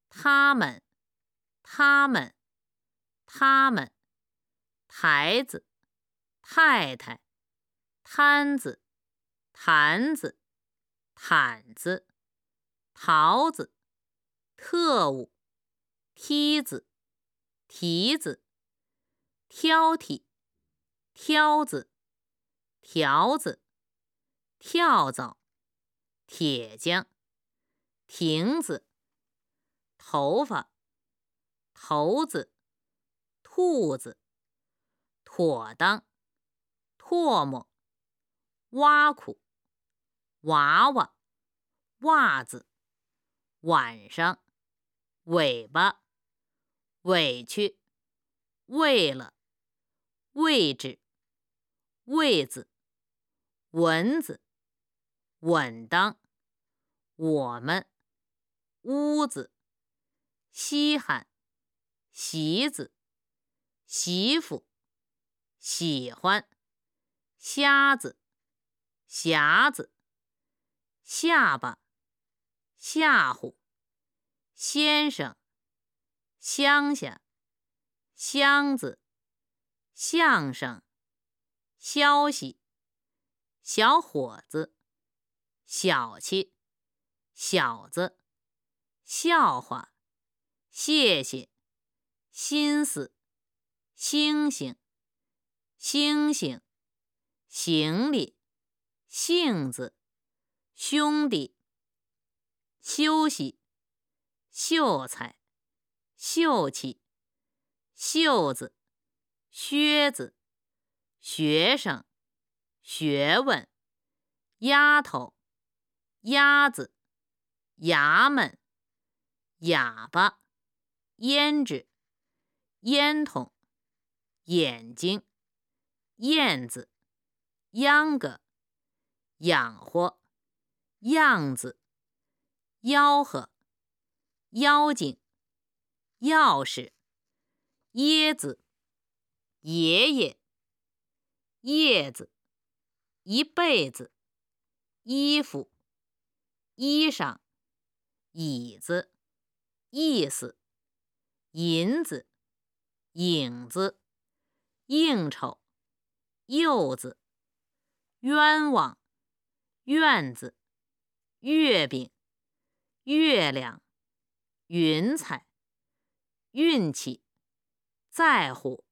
他们，他们，他们，台子，太太，摊子，坛子，毯子，桃子，特务，梯子，蹄子，挑剔，挑子，条子，跳蚤，铁匠，亭子，头发，头子，兔子，妥当，唾沫，挖苦，娃娃，袜子，晚上，尾巴，委屈，为了，位置，位子，蚊子，稳当，我们，屋子，稀罕，席子，媳妇，喜欢，瞎子，匣子，下巴，吓唬，先生，乡下，箱子，相声，消息，小伙子，小气，小子，笑话，谢谢，心思，星星，星星，行李，杏子，兄弟，休息，秀才，秀气，袖子，靴子，学生，学问，丫头，鸭子，衙门，哑巴，胭脂，烟筒，眼睛，燕子，秧歌，养活，样子，吆喝，妖精，钥匙，椰子，爷爷，叶子，一辈子，衣服，衣裳，椅子，意思，银子，影子，应酬，柚子，冤枉，院子，月饼，月亮，云彩，运气，在乎，